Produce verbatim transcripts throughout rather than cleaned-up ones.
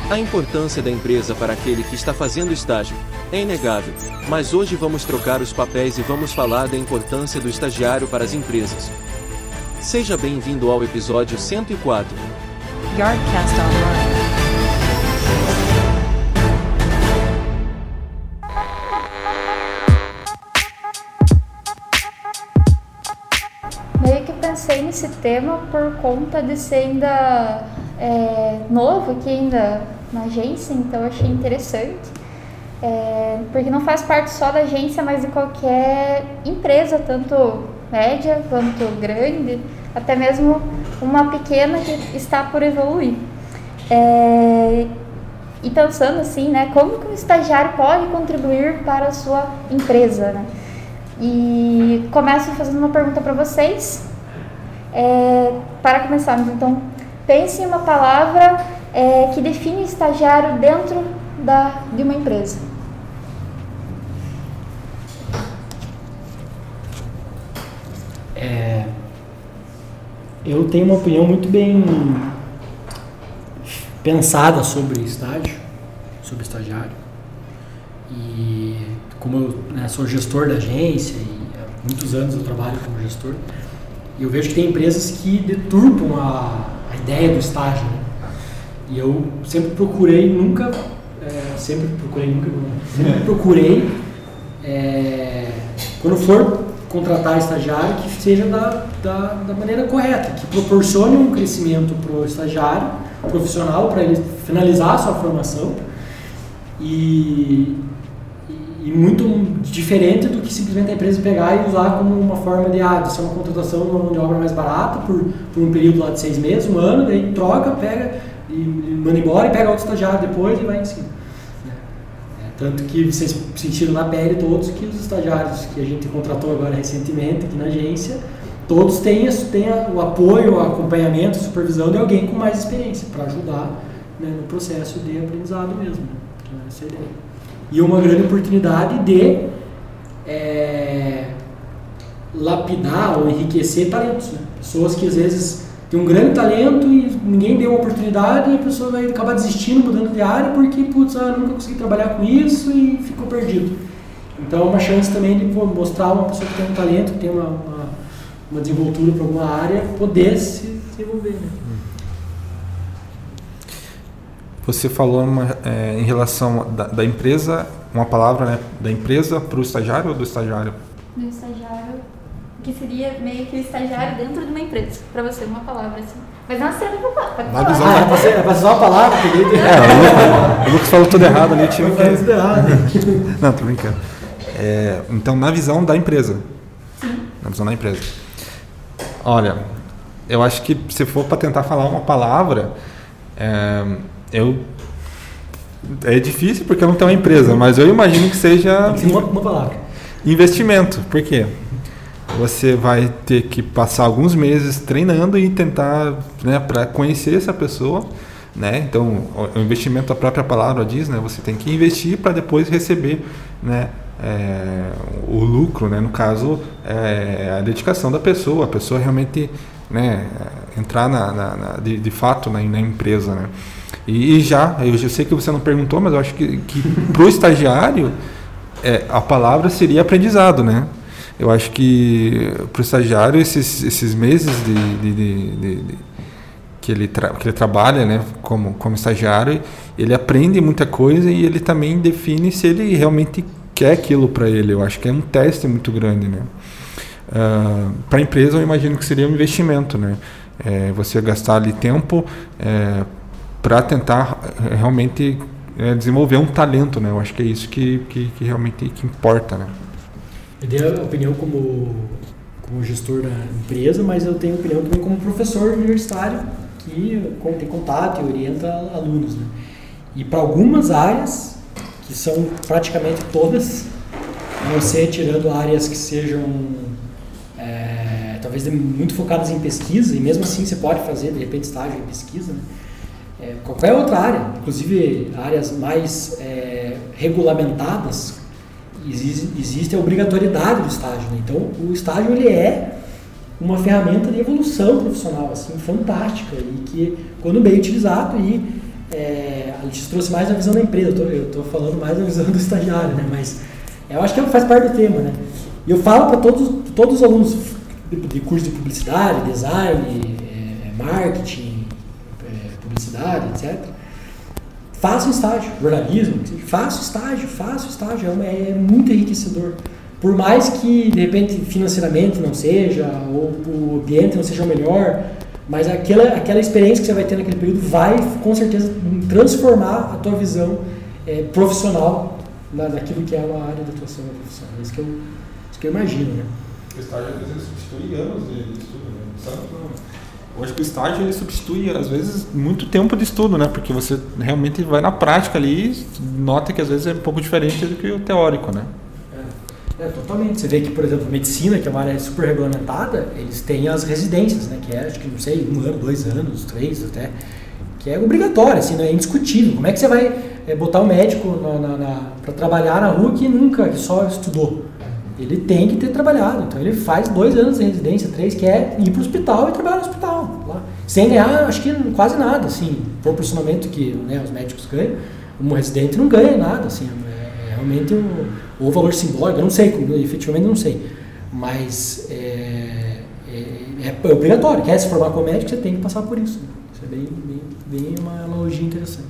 A importância da empresa para aquele que está fazendo estágio é inegável, mas hoje vamos trocar os papéis e vamos falar da importância do estagiário para as empresas. Seja bem-vindo ao episódio cento e quatro. Yardcast Online. Meio que pensei nesse tema por conta de ser ainda é, novo aqui ainda na agência, então eu achei interessante, é, porque não faz parte só da agência, mas de qualquer empresa, tanto média quanto grande, até mesmo uma pequena que está por evoluir. É, e pensando assim, né, como que um estagiário pode contribuir para a sua empresa, né? E começo fazendo uma pergunta para vocês, é, para começarmos. Então, pense em uma palavra é, que define o estagiário dentro da, de uma empresa. É, eu tenho uma opinião muito bem pensada sobre estágio, sobre estagiário. E como eu, né, sou gestor da agência e há muitos anos eu trabalho como gestor, e eu vejo que tem empresas que deturpam a, a ideia do estágio, né? E eu sempre procurei, nunca, é, sempre procurei, nunca, sempre procurei, é, quando for contratar estagiário, que seja da, da, da maneira correta, que proporcione um crescimento para o estagiário profissional, para ele finalizar a sua formação, e, e muito diferente do que simplesmente a empresa pegar e usar como uma forma de, ah, isso é uma contratação de uma mão de obra mais barata por, por um período lá de seis meses, um ano, daí troca, pega e, e manda embora e pega outro estagiário depois e vai em cima. É, tanto que vocês sentiram na pele todos que os estagiários que a gente contratou agora recentemente aqui na agência, todos têm, têm o apoio, o acompanhamento, a supervisão de alguém com mais experiência para ajudar, né, no processo de aprendizado mesmo. Né? Então, essa é a ideia. E uma grande oportunidade de é, lapidar ou enriquecer talentos. Né? Pessoas que às vezes têm um grande talento e ninguém deu uma oportunidade e a pessoa vai acabar desistindo, mudando de área porque, putz, ah, nunca consegui trabalhar com isso e ficou perdido. Então é uma chance também de mostrar uma pessoa que tem um talento, que tem uma, uma, uma desenvoltura para alguma área, poder se desenvolver. Né? Você falou uma, é, em relação da, da empresa, uma palavra, né, da empresa para o estagiário ou do estagiário? Do estagiário, que seria meio que o estagiário dentro de uma empresa, para você, uma palavra assim. Mas não é sempre uma palavra, pode falar. Ah, é pra, ser, é pra ser uma palavra, querido. É, o Lucas falou tudo errado ali, tive que... tudo errado. Não, tô brincando. É, então, na visão da empresa. Sim. Na visão da empresa. Olha, eu acho que se for para tentar falar uma palavra... É, Eu, é difícil porque eu não tenho uma empresa, mas eu imagino que seja uma, uma palavra. Investimento. Por quê? Você vai ter que passar alguns meses treinando e tentar, né, para conhecer essa pessoa, né? Então, o investimento, a própria palavra diz, né? Você tem que investir para depois receber, né, é, o lucro, né? No caso, é, a dedicação da pessoa, a pessoa realmente, né, entrar na, na, na, de, de fato na, na empresa, né? E já, eu já sei que você não perguntou, mas eu acho que, que para o estagiário, é, a palavra seria aprendizado, né? Eu acho que para o estagiário, esses, esses meses de, de, de, de, de, que, ele tra, que ele trabalha, né, como, como estagiário, ele aprende muita coisa e ele também define se ele realmente quer aquilo para ele. Eu acho que é um teste muito grande, né? Uh, para a empresa, eu imagino que seria um investimento, né? É, você gastar ali tempo... É, para tentar realmente é, desenvolver um talento, né? Eu acho que é isso que, que, que realmente que importa, né? Eu dei a opinião como, como gestor da empresa, mas eu tenho opinião também como professor universitário que tem contato e orienta alunos, né? E para algumas áreas, que são praticamente todas, não sei, tirando áreas que sejam é, talvez muito focadas em pesquisa, e mesmo assim você pode fazer de repente estágio em pesquisa, né? É, qualquer outra área, inclusive áreas mais é, regulamentadas, existe, existe a obrigatoriedade do estágio, né? Então o estágio ele é uma ferramenta de evolução profissional assim, fantástica e que quando bem utilizado e é, a gente trouxe mais a visão da empresa, eu estou falando mais da visão do estagiário, né? Mas eu acho que faz parte do tema, né? E eu falo para todos, todos os alunos de, de curso de publicidade, design, é, marketing, é, publicidade, etcétera. Faça estágio, jornalismo, faça estágio, faça estágio, é, uma, é muito enriquecedor. Por mais que, de repente, financeiramente não seja, ou o ambiente não seja o melhor, mas aquela, aquela experiência que você vai ter naquele período vai, com certeza, transformar a tua visão é, profissional na, naquilo que é uma área de atuação da profissão. É isso que eu, isso que eu imagino, né? O estágio, às vezes, substitui anos de estudo, né? Sabe? Eu acho que o estágio, ele substitui, às vezes, muito tempo de estudo, né? Porque você realmente vai na prática ali e nota que, às vezes, é um pouco diferente do que o teórico, né? É, totalmente. Você vê que, por exemplo, medicina, que é uma área super regulamentada, eles têm as residências, né? Que é, acho que, não sei, um ano, dois anos, três até, que é obrigatório, assim, não é indiscutível. Como é que você vai é, botar um médico na, na, na, para trabalhar na rua que nunca, que só estudou? Ele tem que ter trabalhado. Então, ele faz dois anos de residência, três, que é ir para o hospital e trabalhar no hospital. Lá. Sem ganhar, acho que quase nada, assim, proporcionamento que, né, os médicos ganham. Um residente não ganha nada, assim, é, é realmente um... ou valor simbólico, eu não sei, efetivamente não sei, mas é, é, é obrigatório, quer se formar como médico, você tem que passar por isso. Isso é bem, bem, bem uma analogia interessante.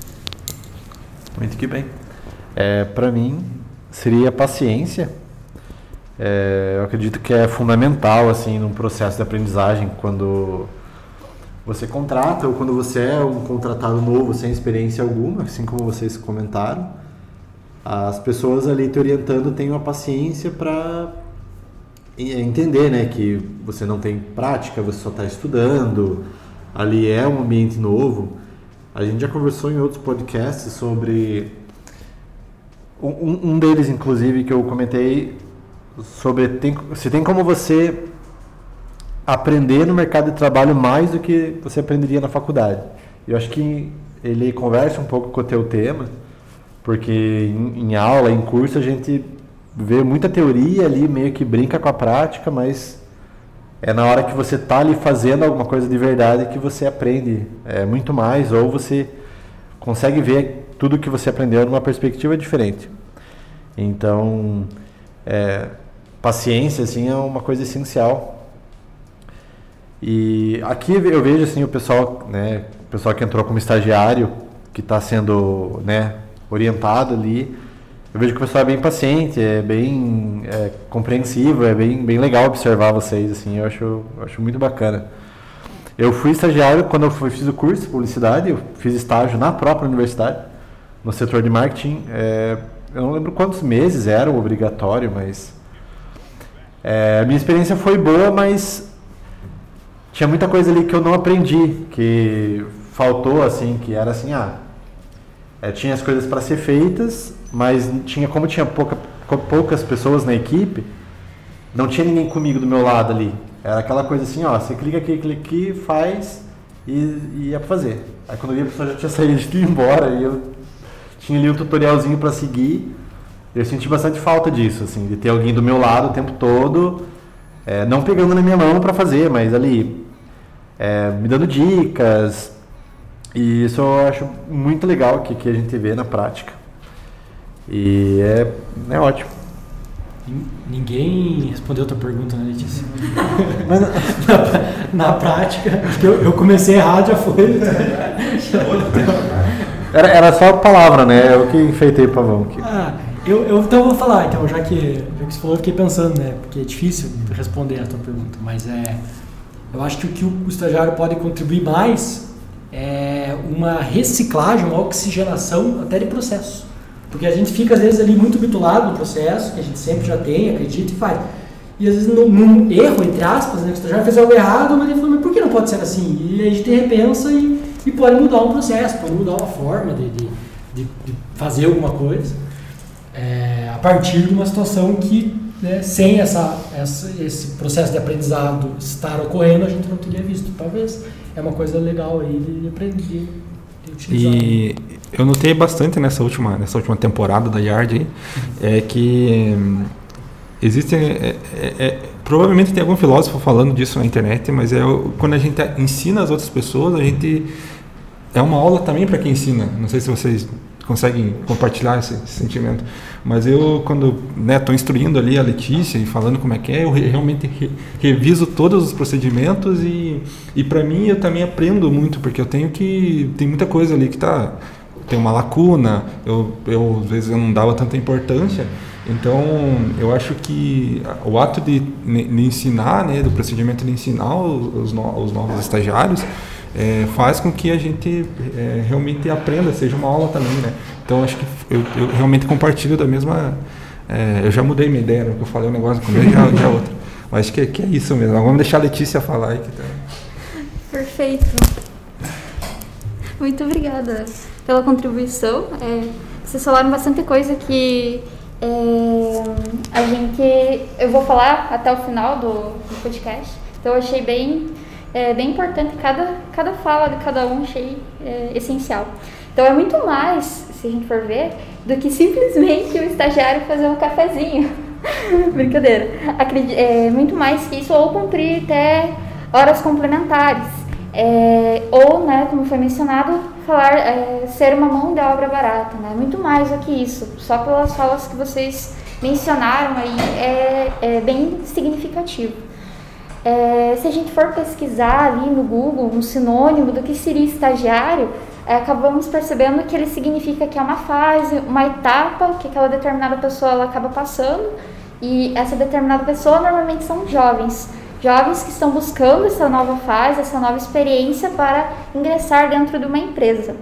Muito que bem. É, para mim, seria paciência. É, eu acredito que é fundamental assim, num processo de aprendizagem, quando você contrata ou quando você é um contratado novo, sem experiência alguma, assim como vocês comentaram. As pessoas ali te orientando têm uma paciência para entender, né, que você não tem prática, você só está estudando, ali é um ambiente novo. A gente já conversou em outros podcasts sobre... Um, um deles, inclusive, que eu comentei sobre tem, se tem como você aprender no mercado de trabalho mais do que você aprenderia na faculdade. Eu acho que ele conversa um pouco com o teu tema, porque em, em aula, em curso, a gente vê muita teoria ali, meio que brinca com a prática, mas é na hora que você está ali fazendo alguma coisa de verdade que você aprende é, muito mais, ou você consegue ver tudo que você aprendeu numa perspectiva diferente. Então, é, paciência assim, é uma coisa essencial. E aqui eu vejo assim, o pessoal, né, o pessoal que entrou como estagiário, que está sendo, né, orientado ali, eu vejo que o pessoal é bem paciente, é bem é, compreensivo, é bem, bem legal observar vocês, assim, eu acho, eu acho muito bacana. Eu fui estagiário quando eu fui, fiz o curso de publicidade, eu fiz estágio na própria universidade, no setor de marketing, é, eu não lembro quantos meses era o obrigatório, mas é, a minha experiência foi boa, mas tinha muita coisa ali que eu não aprendi, que faltou, assim, que era assim, ah, é, tinha as coisas para ser feitas, mas tinha, como tinha pouca, poucas pessoas na equipe, não tinha ninguém comigo do meu lado ali. Era aquela coisa assim, ó, você clica aqui, clica aqui, faz e, e ia pra fazer. Aí quando eu vi a pessoa já tinha saído de ir embora e eu tinha ali um tutorialzinho para seguir, eu senti bastante falta disso, assim, de ter alguém do meu lado o tempo todo, é, não pegando na minha mão para fazer, mas ali é, me dando dicas, e isso eu acho muito legal que, que a gente vê na prática. E é, é ótimo. Ninguém respondeu a tua pergunta, né, Letícia? Mas na, na prática, acho que eu, eu comecei errado, já foi. Era, era só a palavra, né? Eu que enfeitei o pavão aqui. Ah, eu, eu então vou falar, então, já que, já que você falou, eu fiquei pensando, né? Porque é difícil responder a tua pergunta, mas é, eu acho que o que o estagiário pode contribuir mais é uma reciclagem, uma oxigenação até de processo. Porque a gente fica, às vezes, ali muito bitolado no processo, que a gente sempre já tem, acredita e faz. E, às vezes, num, num erro, entre aspas, né, que o estagiário fez algo errado, mas ele falou, mas por que não pode ser assim? E aí a gente repensa e, e pode mudar um processo, pode mudar uma forma de, de, de, de fazer alguma coisa, é, a partir de uma situação que, né, sem essa, essa, esse processo de aprendizado estar ocorrendo, a gente não teria visto. Talvez é uma coisa legal aí de aprender. E eu notei bastante nessa última, nessa última temporada da Yard aí, é que hum, existe, é, é, é, provavelmente tem algum filósofo falando disso na internet, mas é quando a gente ensina as outras pessoas, a gente é uma aula também para quem ensina. Não sei se vocês conseguem compartilhar esse, esse sentimento, mas eu, quando estou, né, instruindo ali a Letícia e falando como é que é, eu re, realmente re, reviso todos os procedimentos e, e para mim eu também aprendo muito, porque eu tenho que, tem muita coisa ali que tá, tem uma lacuna, eu, eu às vezes eu não dava tanta importância, então eu acho que o ato de, de ensinar, né, do procedimento de ensinar os, os novos estagiários, É, faz com que a gente é, realmente aprenda, seja uma aula também, né? Então acho que eu, eu realmente compartilho da mesma. É, eu já mudei minha ideia, no que eu falei um negócio com ele, já, já outra. Mas acho que, que é isso mesmo. Vamos deixar a Letícia falar aí. Que tá... Perfeito. Muito obrigada pela contribuição. É, vocês falaram bastante coisa que é, a gente. Eu vou falar até o final do, do podcast. Então eu achei bem. É bem importante, cada, cada fala de cada um achei é, essencial. Então é muito mais, se a gente for ver, do que simplesmente o estagiário fazer um cafezinho. Brincadeira. Acredi- é muito mais que isso, ou cumprir até horas complementares. É, ou, né, como foi mencionado, falar, é, ser uma mão de obra barata. Né? Muito mais do que isso. Só pelas falas que vocês mencionaram aí, é, é bem significativo. É, se a gente for pesquisar ali no Google um sinônimo do que seria estagiário, é, acabamos percebendo que ele significa que é uma fase, uma etapa que aquela determinada pessoa ela acaba passando, e essa determinada pessoa normalmente são jovens, jovens que estão buscando essa nova fase, essa nova experiência para ingressar dentro de uma empresa.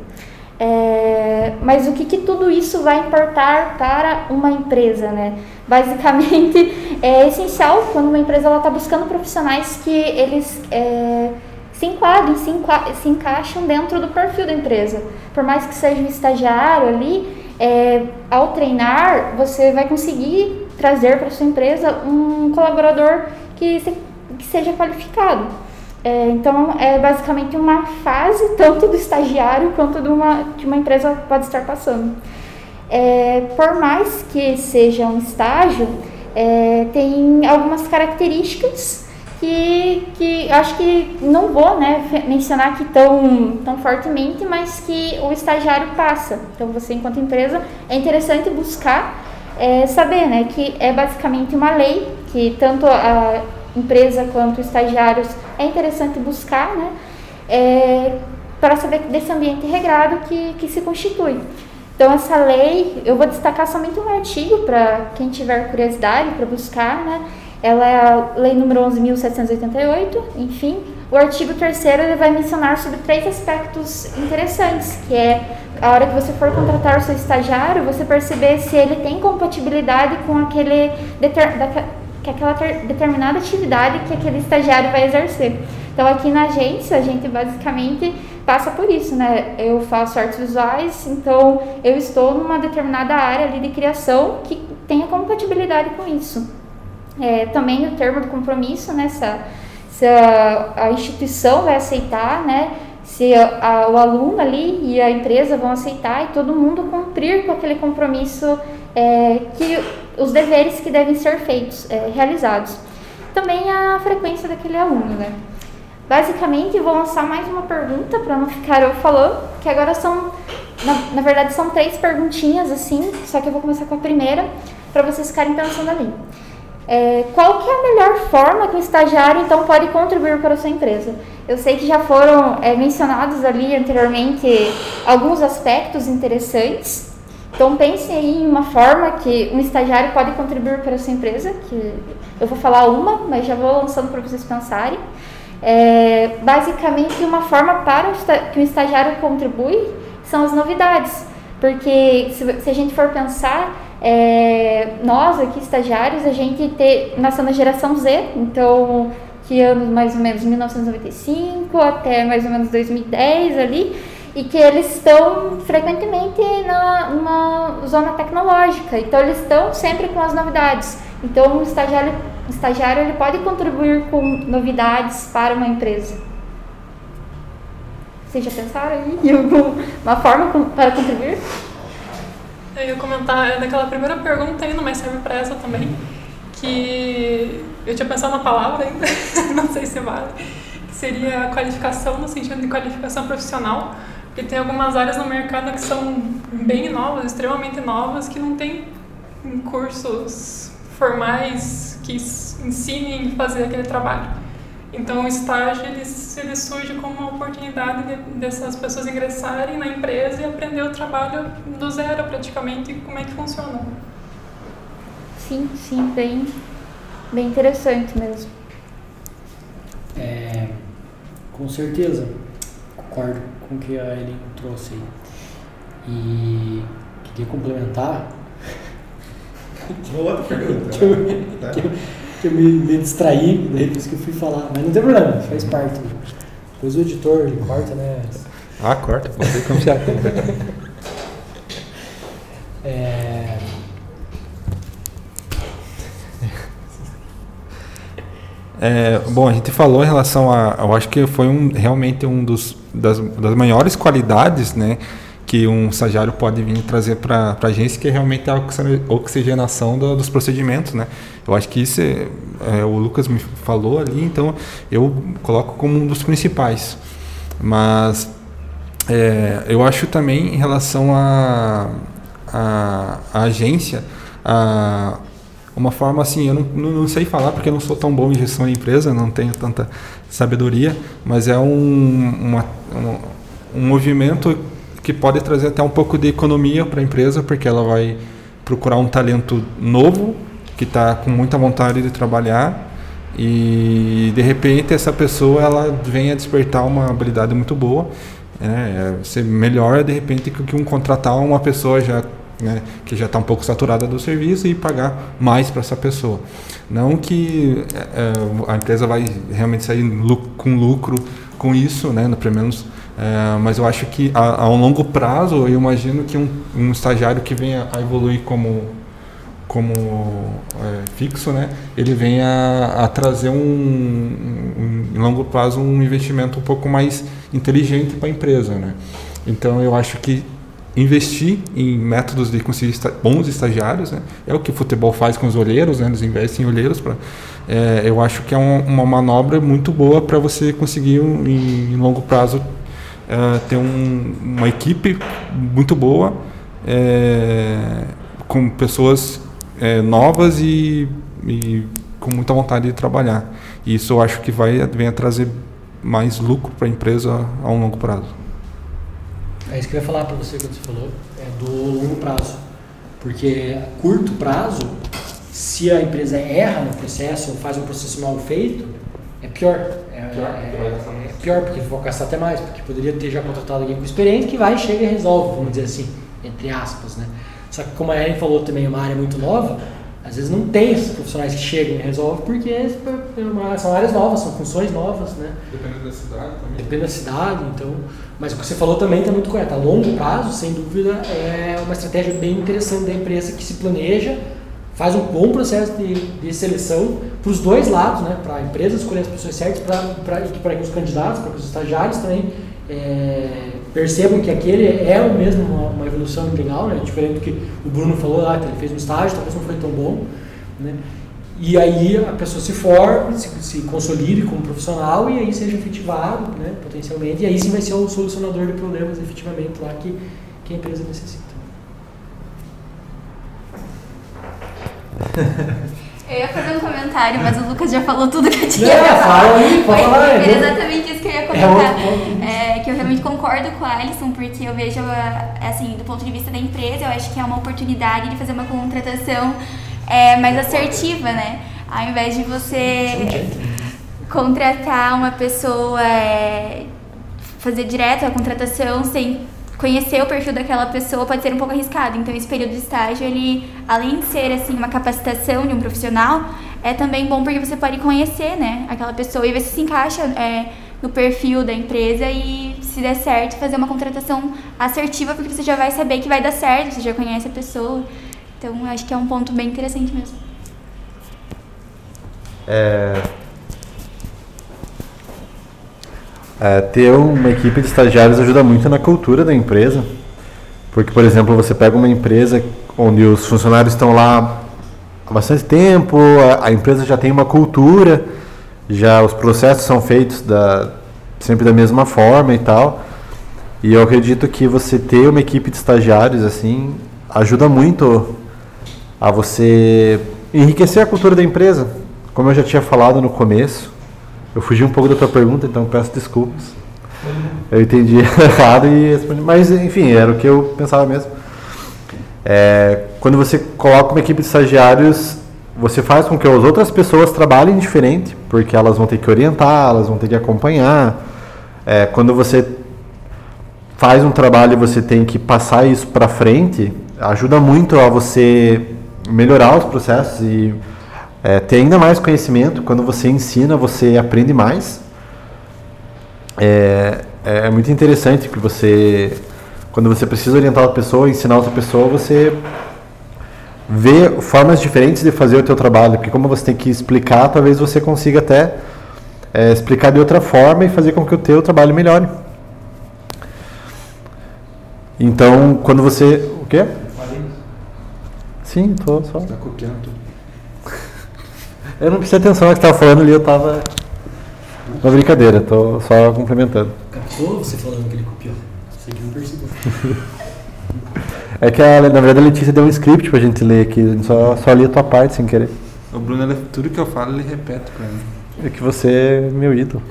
É, mas o que, que tudo isso vai importar para uma empresa, né? Basicamente, é essencial quando uma empresa está buscando profissionais que eles é, se enquadrem, se, enqua- se encaixam dentro do perfil da empresa. Por mais que seja um estagiário ali, é, ao treinar, você vai conseguir trazer para sua empresa um colaborador que, se, que seja qualificado. É, então, é basicamente uma fase, tanto do estagiário quanto de uma, que uma empresa pode estar passando. É, por mais que seja um estágio, é, tem algumas características que, que acho que não vou, né, mencionar aqui tão, tão fortemente, mas que o estagiário passa. Então, você, enquanto empresa, é interessante buscar é, saber, né, que é basicamente uma lei que tanto a empresa quanto estagiários é interessante buscar, né, é, para saber desse ambiente regrado que, que se constitui. Então, essa lei, eu vou destacar somente um artigo para quem tiver curiosidade para buscar, né? Ela é a lei número onze mil setecentos e oitenta e oito, enfim. O artigo terceiro ele vai mencionar sobre três aspectos interessantes, que é a hora que você for contratar o seu estagiário, você perceber se ele tem compatibilidade com aquele deter, daquela, que aquela ter, determinada atividade que aquele estagiário vai exercer. Então, aqui na agência, a gente basicamente passa por isso, né? Eu faço artes visuais, então eu estou numa determinada área ali de criação que tenha compatibilidade com isso. É, também o termo do compromisso, né? Se a, se a, a instituição vai aceitar, né? Se a, a, o aluno ali e a empresa vão aceitar e todo mundo cumprir com aquele compromisso, é, que os deveres que devem ser feitos, é, realizados. Também a frequência daquele aluno, né? Basicamente, vou lançar mais uma pergunta para não ficar eu falando, que agora são, na, na verdade, são três perguntinhas, assim, só que eu vou começar com a primeira, para vocês ficarem pensando ali. É, qual que é a melhor forma que o estagiário, então, pode contribuir para a sua empresa? Eu sei que já foram é, mencionados ali anteriormente alguns aspectos interessantes, então pensem aí em uma forma que um estagiário pode contribuir para a sua empresa, que eu vou falar uma, mas já vou lançando para vocês pensarem. É, basicamente, uma forma para que o estagiário contribui são as novidades, porque se, se a gente for pensar, é, nós aqui estagiários, a gente te, nasceu na geração Z, então que anos mais ou menos mil novecentos e noventa e cinco até mais ou menos dois mil e dez ali, e que eles estão frequentemente na, numa zona tecnológica, então eles estão sempre com as novidades. Então o estagiário, o estagiário ele pode contribuir com novidades para uma empresa. Vocês já pensaram aí em alguma forma para contribuir? Eu ia comentar daquela primeira pergunta ainda, mas serve para essa também, que eu tinha pensado na palavra ainda, não sei se vale, que seria qualificação no sentido de qualificação profissional, Porque tem algumas áreas no mercado que são bem novas, extremamente novas, que não tem cursos formais que ensinem a fazer aquele trabalho. Então o estágio ele, ele surge como uma oportunidade de, dessas pessoas ingressarem na empresa e aprender o trabalho do zero praticamente, como é que funciona. Sim, sim, bem, bem interessante mesmo. É, com certeza, concordo com o que a Ellen trouxe aí. E queria complementar Uma outra pergunta. que eu, que eu, que eu me, me distraí, daí por isso que eu fui falar. Mas não tem problema, faz parte. Depois o editor ele corta, né? Ah, corta, pode ser como se É... É, bom, a gente falou em relação a, eu acho que foi um, realmente um dos das, das maiores qualidades, né, que um estagiário pode vir trazer para a agência, que é realmente a oxigenação do, dos procedimentos, né. Eu acho que isso é, é, o Lucas me falou ali, então eu coloco como um dos principais. Mas é, eu acho também em relação a a, a agência, a uma forma assim, eu não, não sei falar porque eu não sou tão bom em gestão de empresa, não tenho tanta sabedoria, mas é um, uma, um, um movimento que pode trazer até um pouco de economia para a empresa, porque ela vai procurar um talento novo, que está com muita vontade de trabalhar, e de repente essa pessoa ela vem a despertar uma habilidade muito boa, né? Ser melhor de repente que um contratar uma pessoa já, né, que já está um pouco saturada do serviço e pagar mais para essa pessoa. Não que é, a empresa vai realmente sair lucro, com lucro com isso, né, no, pelo menos, é, mas eu acho que a, a um longo prazo, eu imagino que um, um estagiário que venha a evoluir como, como é, fixo, né, ele venha a, a trazer um, um, em longo prazo um investimento um pouco mais inteligente para a empresa, né. Então eu acho que investir em métodos de conseguir esta, bons estagiários, né? É o que o futebol faz com os olheiros, né? Eles investem em olheiros. Pra, é, eu acho que é um, uma manobra muito boa para você conseguir, um, em, em longo prazo, é, ter um, uma equipe muito boa, é, com pessoas é, novas e, e com muita vontade de trabalhar. E isso eu acho que vai vem a trazer mais lucro para a empresa a um longo prazo. É isso que eu ia falar para você quando você falou, é do longo prazo. Porque a curto prazo, se a empresa erra no processo ou faz um processo mal feito, é pior. É pior, é, é pior porque vão gastar até mais, porque poderia ter já contratado alguém com experiência que vai, chega e resolve, vamos dizer assim, entre aspas, né? Só que como a Erin falou também, é uma área muito nova, às vezes não tem esses profissionais que chegam e resolvem, porque são áreas novas, são funções novas, né? Depende da cidade também. Depende da cidade, então... Mas o que você falou também está muito correto. A longo prazo, sem dúvida, é uma estratégia bem interessante da empresa que se planeja, faz um bom processo de, de seleção para os dois lados, né? Para a empresa escolher as pessoas certas, para que os candidatos, para que os estagiários também é, percebam que aquele é o mesmo uma, uma evolução legal, né? Diferente do que o Bruno falou lá, que ele fez um estágio, talvez não foi tão bom, né? E aí a pessoa se forma, se, se consolide como profissional e aí seja efetivado, né, potencialmente, e aí sim vai ser o solucionador de problemas efetivamente lá que, que a empresa necessita. Eu ia fazer um comentário, mas o Lucas já falou tudo que eu tinha É, pra falar. fala aí, fala lá. Era exatamente isso que eu ia É comentar. outro ponto. É, que eu realmente concordo com a Alisson, porque eu vejo, assim, do ponto de vista da empresa, eu acho que é uma oportunidade de fazer uma contratação é, mais assertiva, né? Ao invés de você contratar uma pessoa, é, fazer direto a contratação sem conhecer o perfil daquela pessoa, pode ser um pouco arriscado. Então esse período de estágio, ele, além de ser assim uma capacitação de um profissional, é também bom porque você pode conhecer, né, aquela pessoa e ver se se encaixa é, no perfil da empresa e, se der certo, fazer uma contratação assertiva, porque você já vai saber que vai dar certo, você já conhece a pessoa. Então acho que é um ponto bem interessante mesmo. É, é, ter uma equipe de estagiários ajuda muito na cultura da empresa, porque, por exemplo, você pega uma empresa onde os funcionários estão lá há bastante tempo, a, a empresa já tem uma cultura, já os processos são feitos da, sempre da mesma forma e tal, E eu acredito que você ter uma equipe de estagiários assim ajuda muito a você enriquecer a cultura da empresa. Como eu já tinha falado no começo, eu fugi um pouco da tua pergunta, então peço desculpas. Eu entendi errado e respondi, mas enfim, era o que eu pensava mesmo. É, quando você coloca uma equipe de estagiários, você faz com que as outras pessoas trabalhem diferente, porque elas vão ter que orientar, elas vão ter que acompanhar. É, quando você faz um trabalho e você tem que passar isso para frente, ajuda muito a você melhorar os processos e é, ter ainda mais conhecimento. Quando você ensina, você aprende mais. É, é muito interessante que você, quando você precisa orientar outra pessoa, ensinar outra pessoa, você vê formas diferentes de fazer o teu trabalho, porque como você tem que explicar, talvez você consiga até é, explicar de outra forma e fazer com que o teu trabalho melhore. Então, quando você... O quê? Sim, tô só... Tá copiando. Eu não prestei atenção no que você estava falando ali, eu estava... Uma brincadeira, tô só complementando. Captou você falando que ele copiou? Você que não percebeu. É que, a, na verdade, a Letícia deu um script pra gente ler aqui, a gente só, só li a tua parte sem querer. O Bruno, ele, tudo que eu falo, ele repete pra mim. É que você é meu ídolo.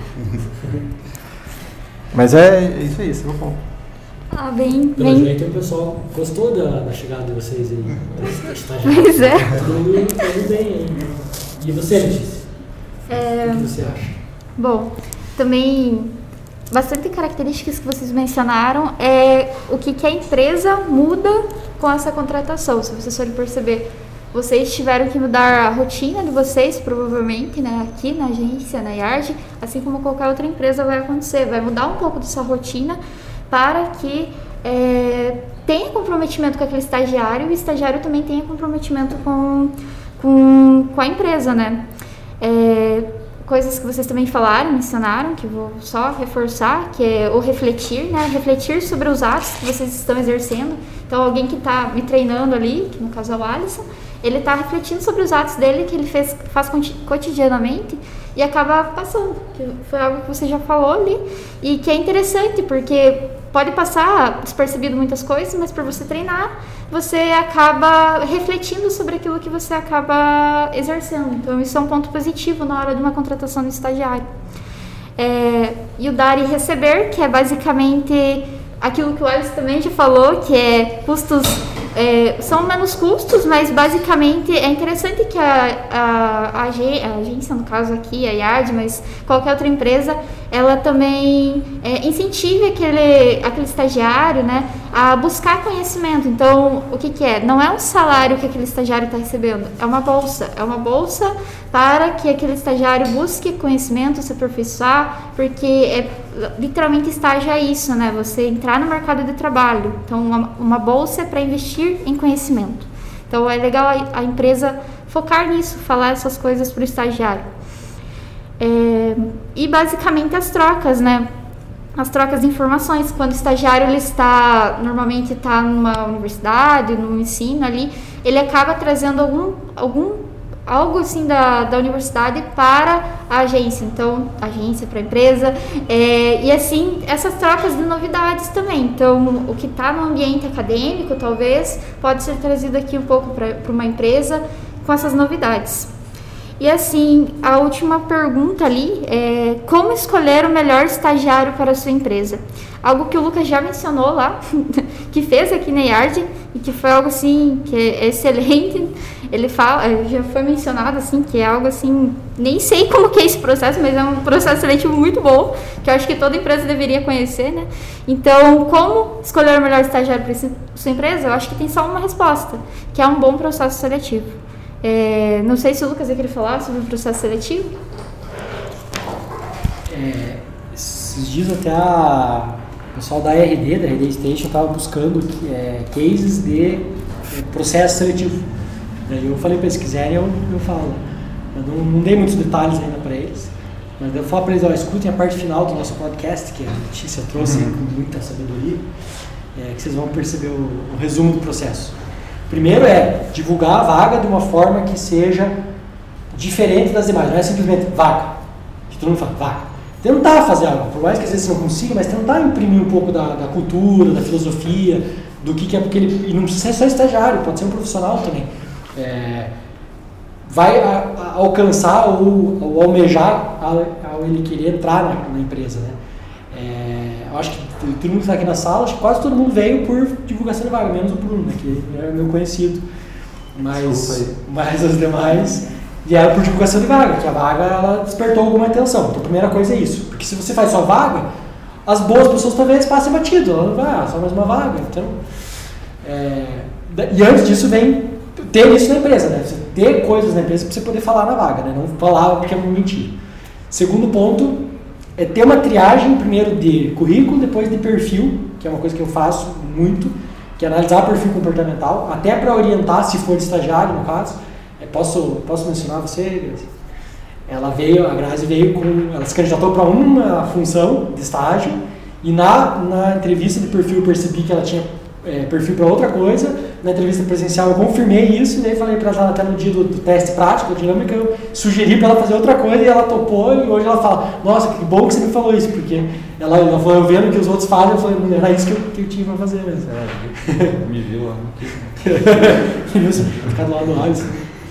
Mas é, é isso aí, você vai falar. Ah, bem, Pelo bem. jeito, o pessoal gostou da, da chegada de vocês aí, da estagiária. Pois é. Todo mundo tudo bem aí. E você, Letícia? É, O que você acha? bom, também bastante características que vocês mencionaram é o que, que a empresa muda com essa contratação. Se vocês forem perceber, vocês tiveram que mudar a rotina de vocês, provavelmente, né, aqui na agência, na Yard, assim como qualquer outra empresa vai acontecer. Vai mudar um pouco dessa rotina para que é, tenha comprometimento com aquele estagiário e o estagiário também tenha comprometimento com, com, com a empresa, né? É, coisas que vocês também falaram, mencionaram, que eu vou só reforçar, que é o refletir, né? Refletir sobre os atos que vocês estão exercendo. Então, alguém que está me treinando ali, que no caso é o Alisson, ele está refletindo sobre os atos dele que ele fez, faz cotidianamente e acaba passando, que foi algo que você já falou ali, e que é interessante, porque pode passar despercebido muitas coisas, mas por você treinar, você acaba refletindo sobre aquilo que você acaba exercendo. Então, isso é um ponto positivo na hora de uma contratação de estagiário. É, e o dar e receber, que é basicamente aquilo que o Alisson também já falou, que é custos... É, são menos custos, mas basicamente é interessante que a, a, a, ag- a agência, no caso aqui, a Yard, mas qualquer outra empresa, ela também é, incentive aquele, aquele estagiário, né, a buscar conhecimento. Então, o que, que é? Não é um salário que aquele estagiário está recebendo, é uma bolsa. É uma bolsa para que aquele estagiário busque conhecimento, se aperfeiçoar, porque é, literalmente estágio é isso, né? Você entrar no mercado de trabalho. Então, uma, uma bolsa é para investir em conhecimento. Então, é legal a, a empresa focar nisso, falar essas coisas para o estagiário. É, e, basicamente, as trocas, né? As trocas de informações. Quando o estagiário ele está, normalmente está numa universidade, no ensino ali, ele acaba trazendo algum... algum algo assim da, da universidade para a agência, então agência para a empresa, é, e assim essas trocas de novidades também. Então o que está no ambiente acadêmico talvez pode ser trazido aqui um pouco para uma empresa com essas novidades. E assim, a última pergunta ali é como escolher o melhor estagiário para a sua empresa? Algo que o Lucas já mencionou lá, que fez aqui na Yard, e que foi algo assim, que é excelente. Ele fala, já foi mencionado assim, que é algo assim, nem sei como que é esse processo, mas é um processo seletivo muito bom, que eu acho que toda empresa deveria conhecer, né? Então, como escolher o melhor estagiário para a sua empresa? Eu acho que tem só uma resposta, que é um bom processo seletivo. É, não sei se o Lucas ia querer falar sobre o processo seletivo. É, esses dias até a, o pessoal da R D, da R D Station, estava buscando é, cases de é, processo seletivo. Daí eu falei para eles, se quiserem eu, eu falo. Eu não, não dei muitos detalhes ainda para eles, mas eu falo para eles, ó, escutem a parte final do nosso podcast, que a Letícia trouxe uhum. com muita sabedoria, é, que vocês vão perceber o, o resumo do processo. Primeiro é divulgar a vaga de uma forma que seja diferente das demais, não é simplesmente vaga, que todo mundo fala vaga. tentar fazer algo, por mais que às vezes você não consiga, mas tentar imprimir um pouco da, da cultura, da filosofia, do que, que é aquele. E não precisa ser só estagiário, pode ser um profissional também. É, vai a, a alcançar ou, ou almejar ao, ao ele querer entrar na, na empresa, né? É, eu acho que todo mundo que está aqui na sala, acho que quase todo mundo veio por divulgação de vaga, menos o Bruno, né, que é meu conhecido. Mas, mas os demais vieram por divulgação de vaga, que a vaga ela despertou alguma atenção. Então a primeira coisa é isso, porque se você faz só vaga, as boas pessoas talvez passem batido, ela não vai, ah, só mais uma vaga. Então, é, e antes disso vem ter isso na empresa, né? Você ter coisas na empresa para você poder falar na vaga, né? Não falar porque é mentira. Segundo ponto é ter uma triagem primeiro de currículo, depois de perfil, que é uma coisa que eu faço muito, que é analisar perfil comportamental, até para orientar, se for de estagiário, no caso. É, posso, posso mencionar você, Grazi? Ela veio, a Grazi veio com, ela se candidatou para uma função de estágio e na, na entrevista de perfil eu percebi que ela tinha é, perfil para outra coisa. Na entrevista presencial eu confirmei isso e daí falei para ela até no dia do, do teste prático, dinâmica, eu sugeri para ela fazer outra coisa e ela topou e hoje ela fala, nossa, que bom que você me falou isso, porque ela, ela falou, eu vendo que os outros fazem, eu falei, era isso que eu, que eu tinha para fazer mesmo. É, me viu lá. Ficar do lado do Alisson.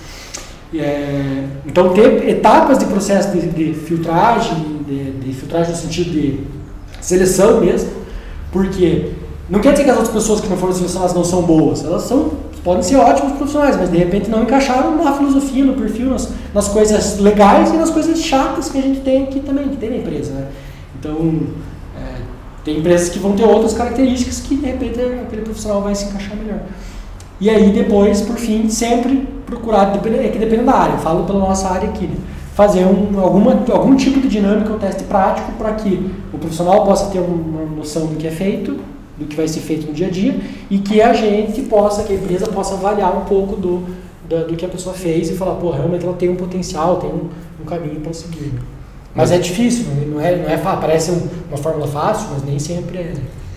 É, então ter etapas de processo de, de filtragem, de, de filtragem no sentido de seleção mesmo, porque não quer dizer que as outras pessoas que não foram selecionadas não são boas, elas são, podem ser ótimos profissionais, mas de repente não encaixaram na filosofia, no perfil, nas, nas coisas legais e nas coisas chatas que a gente tem aqui também, que tem na empresa, né? Então, é, tem empresas que vão ter outras características que de repente aquele profissional vai se encaixar melhor. E aí depois, por fim, sempre procurar, é que depende da área, eu falo pela nossa área aqui, né? Fazer um, alguma, algum tipo de dinâmica, um teste prático para que o profissional possa ter uma noção do que é feito, do que vai ser feito no dia a dia e que a gente possa, que a empresa possa avaliar um pouco do, do, do que a pessoa fez e falar, pô, realmente ela tem um potencial, tem um, um caminho para seguir. Mas é difícil, não é, não é fácil, parece uma fórmula fácil, mas nem sempre é.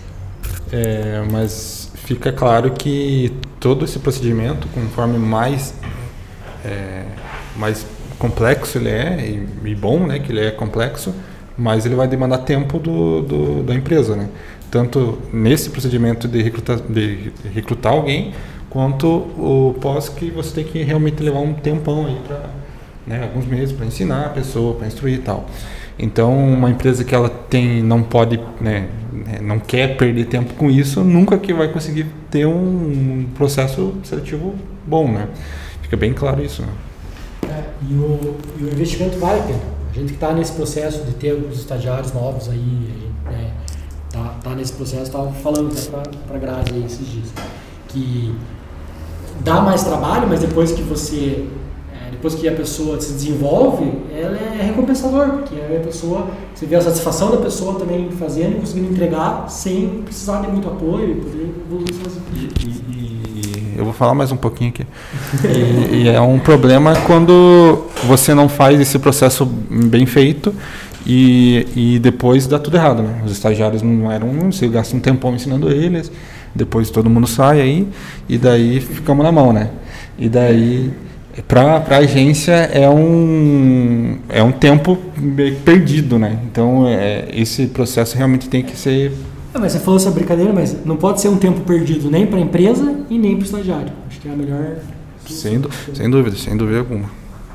É, mas fica claro que todo esse procedimento, conforme mais, é, mais complexo ele é, e, e bom, né, que ele é complexo, mais ele vai demandar tempo do, do, da empresa, né? Tanto nesse procedimento de recrutar, de recrutar alguém, quanto o pós que você tem que realmente levar um tempão aí para, né, alguns meses para ensinar a pessoa, para instruir e tal. Então, uma empresa que ela tem, não pode, né, não quer perder tempo com isso, nunca que vai conseguir ter um processo seletivo bom, né? Fica bem claro isso, né? É, e, o, e o investimento vale a pena. A gente que está nesse processo de ter os estagiários novos aí, a gente, é, tá, tá nesse processo, estava falando até para a Grazi aí esses dias, que dá mais trabalho, mas depois que você, é, depois que a pessoa se desenvolve, ela é recompensador, porque aí a pessoa, você vê a satisfação da pessoa também fazendo e conseguindo entregar sem precisar de muito apoio e poder evoluir sozinho. E, e, eu vou falar mais um pouquinho aqui. E, e é um problema quando você não faz esse processo bem feito e, e depois dá tudo errado, né? Os estagiários não eram, você gasta um tempão ensinando eles, depois todo mundo sai aí e daí ficamos na mão, né? E daí para a agência é um é um tempo perdido, né? Então é, esse processo realmente tem que ser. Ah, mas você falou essa brincadeira, mas não pode ser um tempo perdido nem para a empresa e nem para o estagiário. Acho que é a melhor. Sem, sem dúvida, sem dúvida alguma.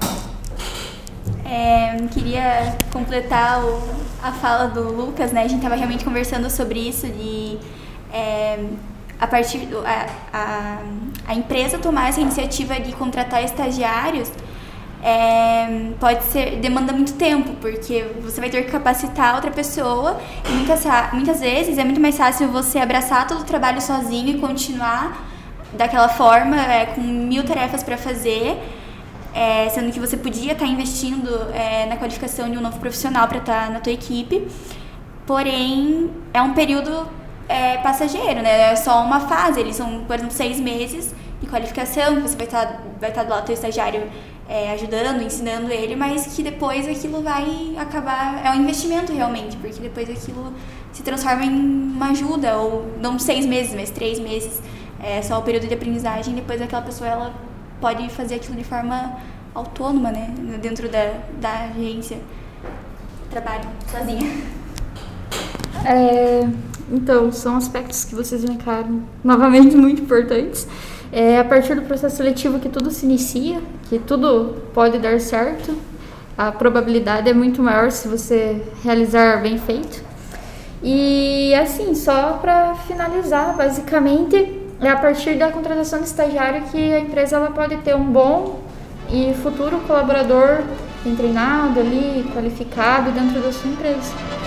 É, queria completar o, a fala do Lucas, né? A gente estava realmente conversando sobre isso de é, a partir do, a, a, a empresa tomar essa iniciativa de contratar estagiários. É, pode ser, demanda muito tempo, porque você vai ter que capacitar outra pessoa e muitas, muitas vezes é muito mais fácil você abraçar todo o trabalho sozinho e continuar daquela forma, é, com mil tarefas para fazer, é, sendo que você podia estar investindo é, na qualificação de um novo profissional para estar na tua equipe, porém é um período é, passageiro, né? É só uma fase, eles são, por exemplo, seis meses de qualificação, que você vai estar, vai estar do lado do teu estagiário É, ajudando, ensinando ele, mas que depois aquilo vai acabar, é um investimento realmente, porque depois aquilo se transforma em uma ajuda, ou não seis meses, mas três meses, é só o período de aprendizagem, depois aquela pessoa ela pode fazer aquilo de forma autônoma, né, dentro da, da agência. trabalho sozinha. É, então, são aspectos que vocês elencaram novamente muito importantes. É a partir do processo seletivo que tudo se inicia, que tudo pode dar certo. A probabilidade é muito maior se você realizar bem feito. E assim, só para finalizar, basicamente, é a partir da contratação de estagiário que a empresa ela pode ter um bom e futuro colaborador bem treinado ali, qualificado dentro da sua empresa.